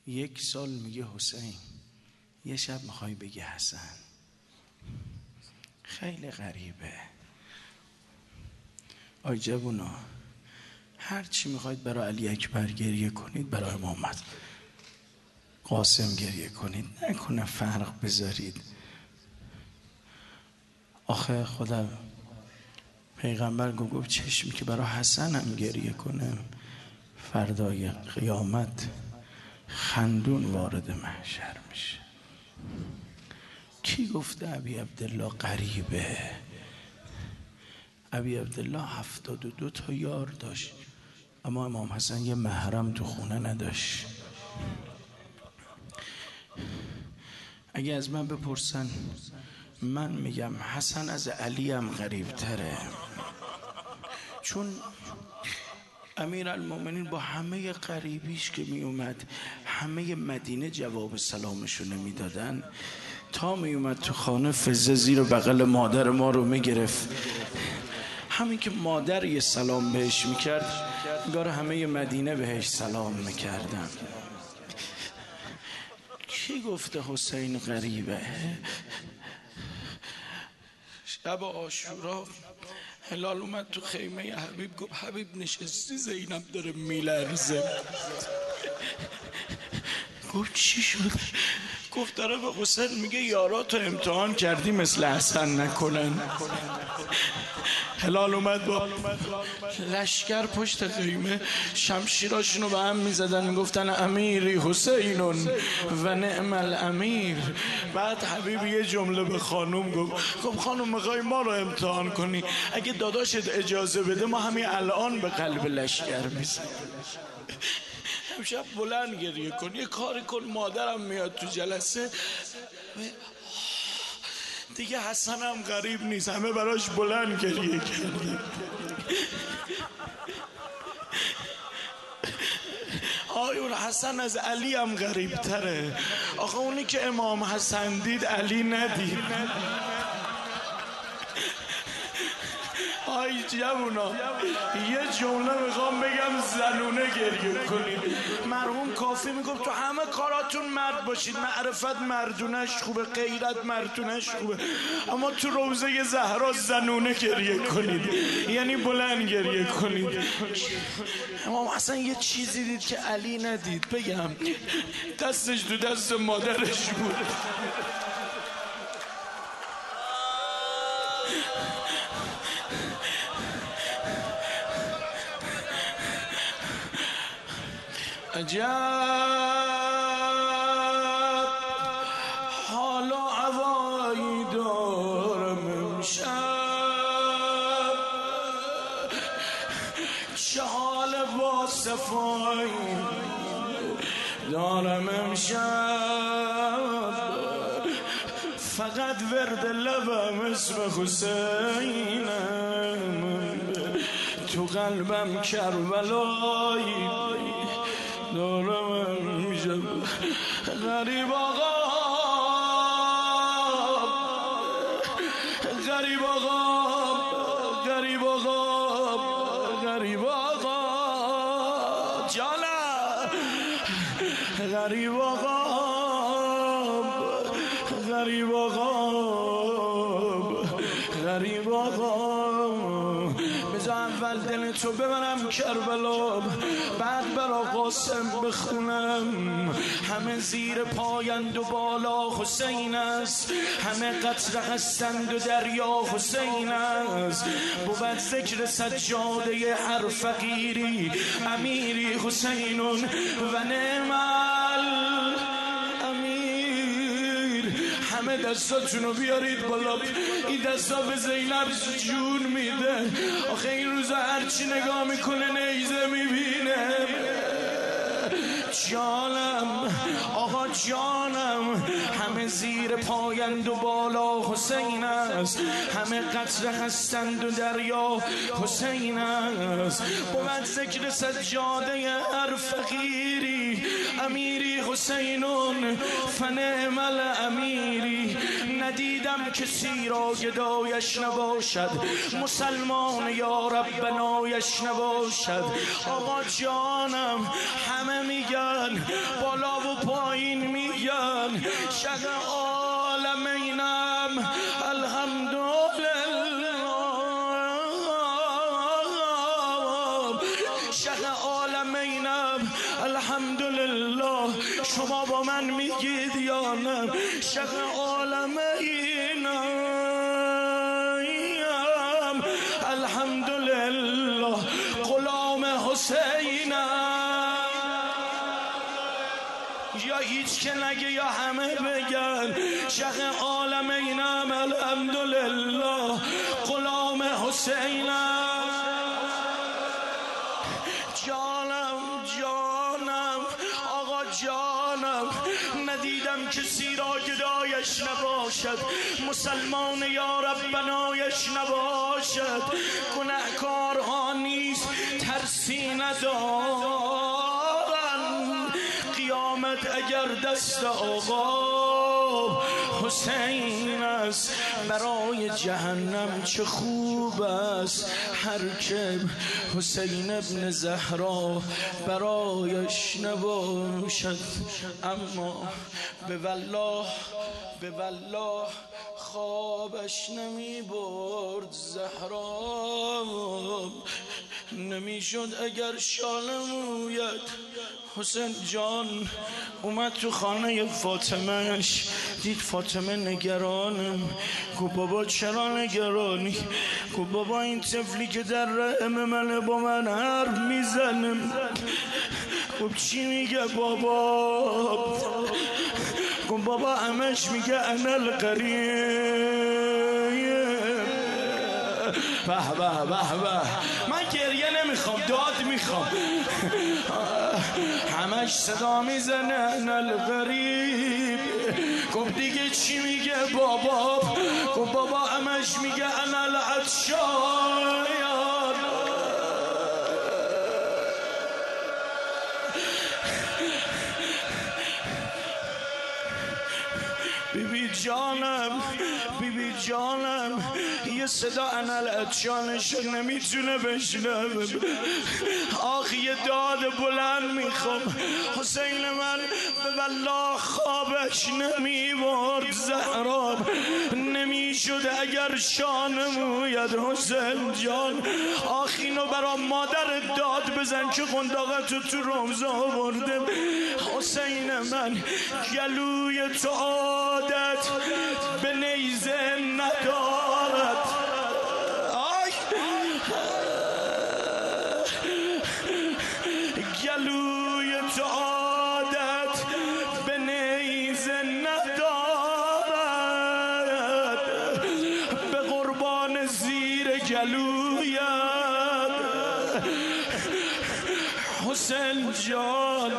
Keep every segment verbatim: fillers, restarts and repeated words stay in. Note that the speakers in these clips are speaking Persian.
یک سال میگه حسین، یه شب میخوای بگی حسن. خیلی غریبه. آی جوونا، هر چی میخواید برای علی اکبر گریه کنید، برای محمد قاسم گریه کنید، نکنه فرق بذارید. آخه خدا پیغمبر گفت چشمی که برای حسن هم گریه کنه فردای قیامت خندون وارد محشر میشه. کی گفته ابی عبدالله غریبه؟ ابی عبدالله هفتاد و دو تا یار داشت، اما امام حسن یه محرم تو خونه نداشت. اگه از من بپرسن، من میگم حسن از علی هم غریب تره، چون امیر المومنین با همه غریبیش که می اومد همه مدینه جواب سلامشو نمی دادن، تا می اومد تو خانه فزه زیر بغل مادر ما رو می گرفت. همین که مادر یه سلام بهش میکرد انگار همه مدینه بهش سلام میکردن. کی گفته حسین غریبه؟ شب عاشورا هلال اومد تو خیمه حبیب، گفت حبیب نشستی زینب داره میلرزه. گفت چی شد؟ گفت داره به حسین میگه یاراتو امتحان کردی مثل حسن نکنن. هلال اومد با لشکر پشت خیمه شمشیراشونو به هم میزدن، میگفتن امیری حسینون و نعم الامیر. بعد حبیب یه جمله به خانوم گفت، خب خانوم میخوای ما رو امتحان کنی؟ اگه داداشت اجازه بده ما همین الان به قلب لشکر میزنیم. امشب بلند گریه کن، یه کاری کن مادرم میاد تو جلسه دیگه حسن هم غریب نیست، همه براش بلند گریه کردن. آی اون حسن از علی هم غریب تره. آخه اونی که امام حسن دید علی ندید. آی جوونا، یه جمله میخوام بگم زنونه گریه کنید. مرحوم کافی میگفت تو همه کاراتون مرد باشید، معرفت مردونش خوبه، غیرت مردونش خوبه، اما تو روضه زهرا زنونه گریه کنید، یعنی بلند گریه کنید. امام حسن یه چیزی دید که علی ندید. بگم دستش تو دست مادرش بود. عجب حال و هوایی دارم امشب، چه حال با صفایی دارم امشب. فقط ورد لبم اسم حسینم، تو قلبم کربلایی دارم امشب. غریب آقا، غریب آقا، غریب آقا، غریب آقا جانم، غریب آقا، غریب آقا، غریب آقا. بذار اول دل تو ببرم کربلا، بعد برا قاسم بخونم. همه زیر پایند و بالا حسین است، همه قطره هستند و دریا حسین است. بود ذکر سجاده هر فقیری امیری حسینون و نعم الامیر. همه دستاتونو بیارید بالا، این دستا به زینب جون میده. آخه این روزا هرچی نگاه میکنه نیزه میبینه. جانم آقا جانم، همه زیر پایند و بالا حسین است، همه قطره هستند و دریا حسین است. بود ذکر سجاده هر فقیری امیری حسینون فنعم الامیری. ندیدم کسی را گدایش نباشد، مسلمان یا رب بنایش نباشد. آقا جانم همه میگن بالا و پایین میگن شق عالمینم الحمدلله، شق عالمینم الحمدلله. شما با من میگید یا نه؟ شق عالمینم الحمدلله، غلام حسینم. یا هیچ که نگه یا همه بگن شق عالمینم الحمدلله، غلام حسینم. جانم جانم آقا جانم، ندیدم کسی را گدایش نباشد، مسلمان یا رب بنایش نباشد. گنهکارها نیز ترسی ندارن، قیامت اگر دست آقا حسین است. برای جهنم چه خوب است هر که حسین ابن زهرا برایش نباشد. اما به والله به والله خوابش نمی برد زهرا، نمی شد اگر شال مویت. حسین جان اومد تو خانه فاطمهش، دید فاطمه نگرانم. گفت بابا چرا نگرانی؟ گفت بابا این طفلی که در رحم منه با من حرف میزنم. گفت چی میگه بابا؟ گفت بابا همش میگه انا القریب. به به به به، من گریه نمیخوام داد میخوام. همش صدا میزنه انا القریب. گفت دیگه چی میگه بابا؟ گفت بابا همش میگه انا العطشان. بیبی جانم بیبی جانم یه صدا انا العطشانش نمیتونه بشنوه. آخ یه داد بلند میخوام. حسین من به والله خوابش نمیبرد زهرا، نمیشد اگر شان موید. حسین جان آخ اینو برا مادر داد بزن که قنداقتو تو رمز آورده. حسین من گلوی تو عادت به نیزه ندارد. آی گلوی تو عادت به نیزه ندارد، به قربان زیر گلویت. حسین جان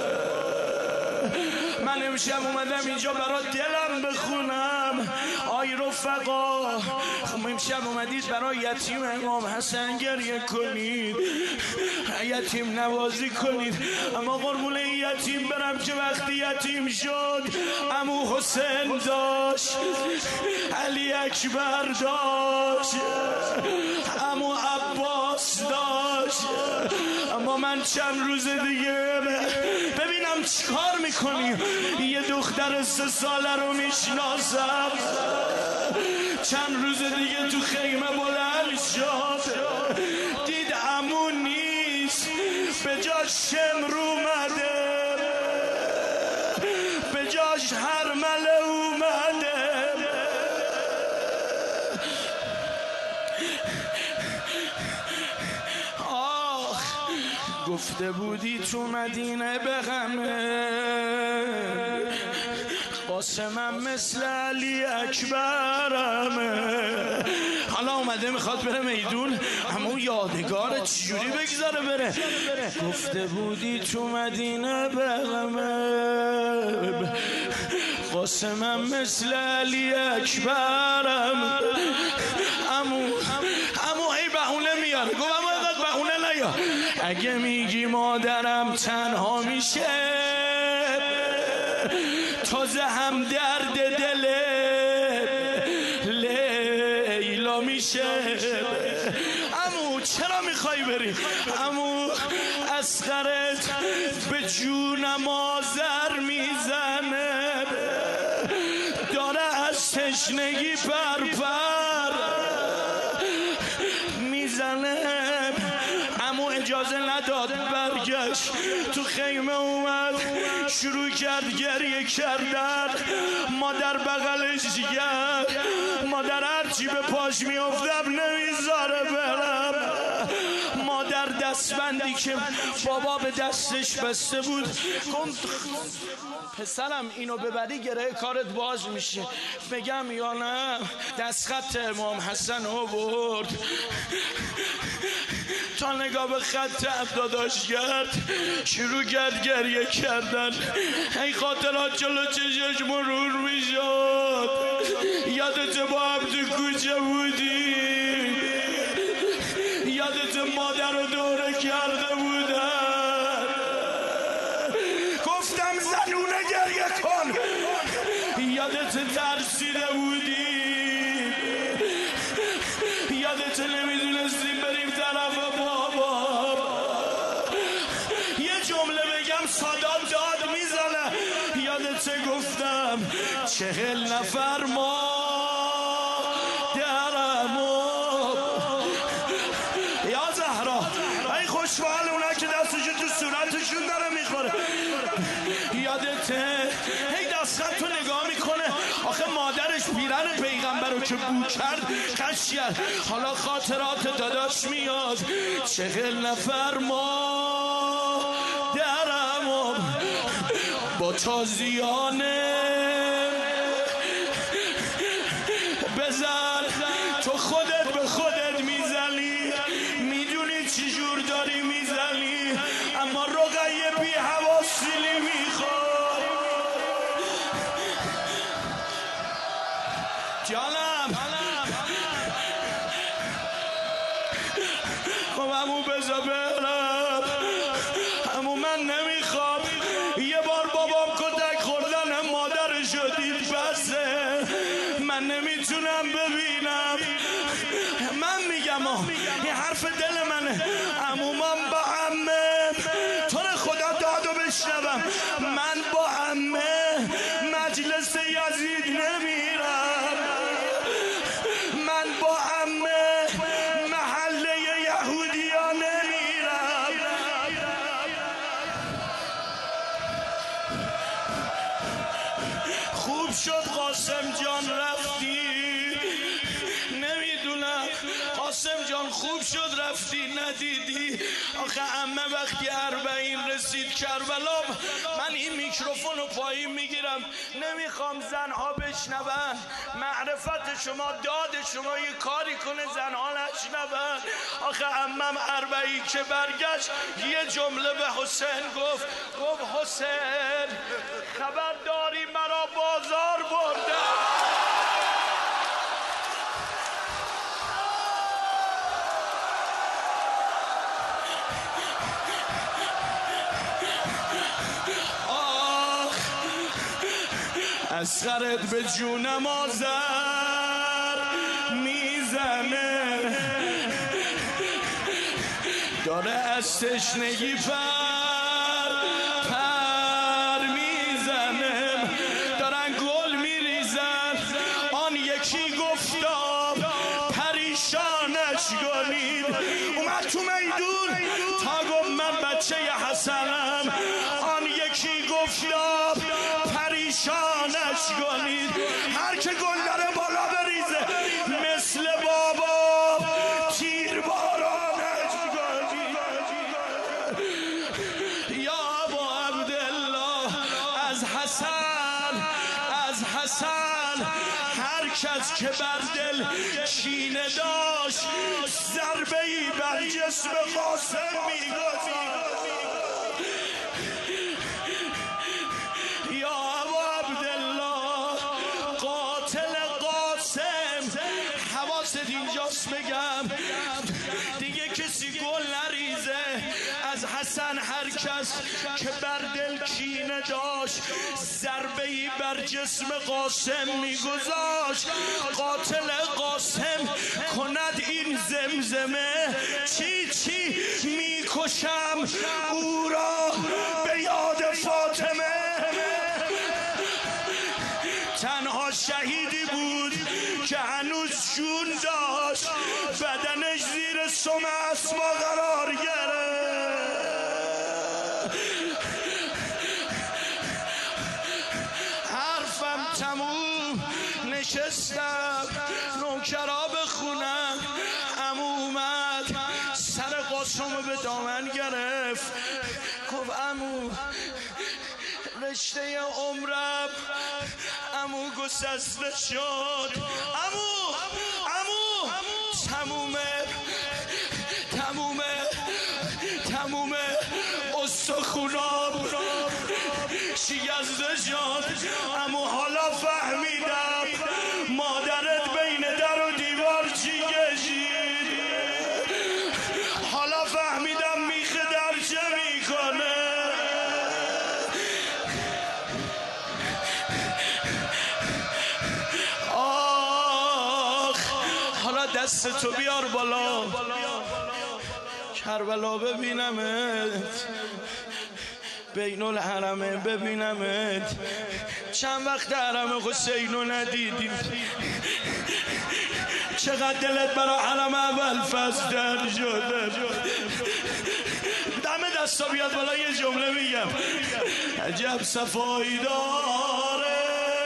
من امشب اومدم اینجا برای دلم بخونم. آی رفقا امشب اومدید برای یتیم امام حسن گریه کنید، یتیم نوازی کنید. اما قربون یتیم برم که وقتی یتیم شد عمو حسین داشت، علی اکبر داشت، عمو عباس داشت. اما من چند روز دیگه ببینم چیکار میکنی. یه دختر سه ساله رو میشناسم، چند روز دیگه تو خیمه بلند شد، دید عمو نیست، به جاش شمر اومده، به جاش هرمله اومده. آخ گفته بودی تو مدینه به غمه، قاسمم مثل علی اکبرمه. حالا اومده میخواد بره میدون، اما اون یادگار چجوری بگذاره بره. گفته بودی تو مدینه به غمه، قاسمم مثل علی اکبرم. امو امو ای بهونه میاره. گفت امو اینقدر بهونه نیا. اگه میگی مادرم تنها میشه تازه هم درد دل لیلا میشه. امو چرا میخوای بری؟ امو اصغرت به جونم آذر میزنه، داره از تشنگی پرپر میزنه. عمو اجازه نداد برگشت تو خیمه، اومد شروع کرد گریه کردن. مادر بغلش کرد، مادر هرچی به پاش میافتم نمیذاره برم. مادر دستبندی که بابا به دستش بسته بود گفت پسرم اینو ببری گره کارت باز میشه. بگم یا نه؟ دستخط امام حسن رو برد، تا نگاه به خط داداش کرد، شروع کرد گریه کردن. این خاطرات جلو چشش مرور میشد. یادت با هم تو کوچه بودی، یادت مادر رو دوره کرده بودن. گفتم زنونه گریه کن. یادت ترسیده بودی، یادت نمیدونستیم بریم طرف بابا. یه جمله بگم سادات داد میزنه. یادت گفتم چهل نفر ما خوشحال اونا که دستشون تو صورتشون داره میخوره. یادته هی دستخط تو نگاه میکنه. آخه مادرش پیرن پیغمبر رو که بو کرد خشید. حالا خاطرات داداش میاد. چهل نفر ما درم با تازیانه بزن. تو خودت به خودت میزنی، میدونی چی جور داری میزنی، اما رقیه بی حواسیلی میخواد. جانم خب امو بزا برم. امو من نمیخوام. یه بار بابام کتک خوردن مادر شدید بسه، من نمیتونم ببینم. من میگم آه این حرف دل منه. عمومم با عمه تو رو خدا دادو بشنوم. من با عمه مجلس یزید نمیرم. من با عمه محله یهودیا نمیرم. خوب شد قاسم جان رفتی. نمیدونم قاسم جان خوب شد رفتی ندیدی. آخه عمه وقتی اربعین رسید کربلا، من این میکروفون رو پایین میگیرم نمیخوام زنها بشنون. معرفت شما داد شما یه کاری کنه زنها نشنون. آخه عمم اربعین که برگشت یه جمله به حسین گفت. گفت حسین خبر داری مرا بازار برده. از خرت به جونم آذر میزنه، داره از تشنگی پر پر میزنه. دارن گل میریزن. آن یکی گفتا پریشانش کنید. اومد تو میدون تا گفت من بچه حسنم. آن یکی گفتا پریشانش کنید. هر که گل داره بالا بریزه مثل بابا تیر بارانش کنید. یا ابا عبدالله از حسن از حسن هر کس که بر دل کینه داشت ضربه‌ای بر جسم قاسم می‌گذاشت. اینجاست بگم دیگه کسی گل نریزه. از حسن هر کس که بر دل کینه داشت ضربه‌ای بر جسم قاسم میگذاشت. قاتل قاسم کند این زمزمه چی چی میکشم او را به یاد شهیدی بود که هنوز جون داشت، بدنش زیر سم اسما قرار گرفت. حرفم تموم، نشستم نوکرا بخونم. عمو اومد سر قاسمو به دامن گرفت، گفت عمو رشته عمرم عمو گسسته شد. عمو عمو تمومه تمومه تمومه استخونام شکسته شد. عمو حالا فهمیدم مادرت بین در و دیوار چی کشید. حالا فهمیدم میخه در چه میکنه. آخ حالا دست تو بیار بالا، کربلا ببینمت، بین الحرمه ببینمت. چند وقت حرم حسینو ندیدیم، چقدر دلت برا حرم اول فصل در شده. دم دستا بیاد بالا، یه جمله میگم. عجب صفایی داره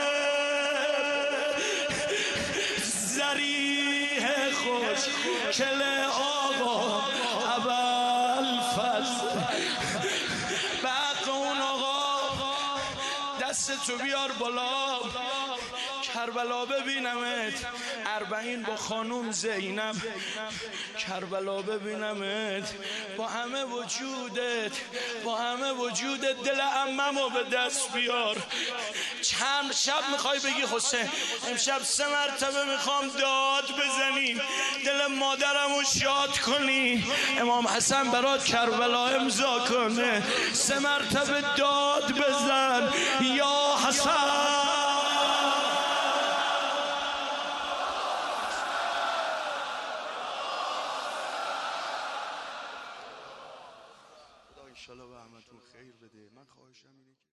زریح خوش کل آقا اول فصل. بقیه اون آقا دست تو بیار بالا، کربلا ببینمت. اربعین با خانوم زینب، کربلا ببینمت. با همه وجودت، با همه وجودت دل عممو به دست بیار. چند شب میخوای بگی حسین امشب سه مرتبه میخوام داد بزنیم، دل مادرمو شاد کنی. امام حسن برات کربلا امضا کنه، سه مرتبه داد بزن یا حسن. خدا انشالله به همتون خیر بده. من خواهشم اینه که